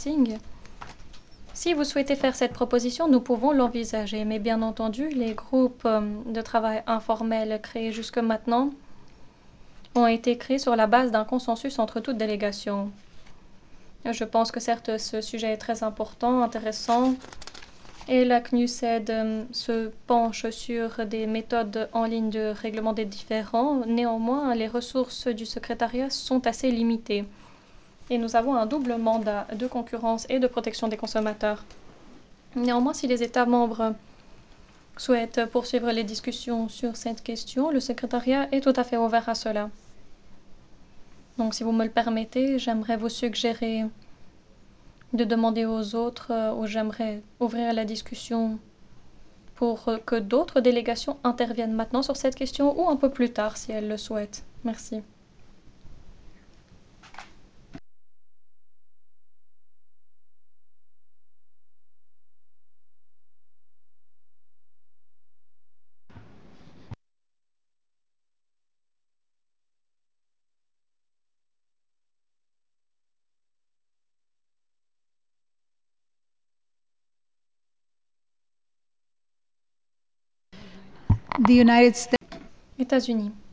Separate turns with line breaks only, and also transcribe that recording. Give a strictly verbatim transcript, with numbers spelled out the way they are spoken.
Singh. Si vous souhaitez faire cette proposition, nous pouvons l'envisager, mais bien entendu, les groupes de travail informels créés jusque maintenant ont été créés sur la base d'un consensus entre toutes délégations. Je pense que certes, ce sujet est très important, intéressant, et la C N U S E D se penche sur des méthodes en ligne de règlement des différends. Néanmoins, les ressources du secrétariat sont assez limitées. Et nous avons un double mandat de concurrence et de protection des consommateurs. Néanmoins, si les États membres souhaitent poursuivre les discussions sur cette question, le secrétariat est tout à fait ouvert à cela. Donc, si vous me le permettez, j'aimerais vous suggérer de demander aux autres, euh, ou j'aimerais ouvrir la discussion pour que d'autres délégations interviennent maintenant sur cette question ou un peu plus tard si elles le souhaitent. Merci.
The United States.
États-Unis.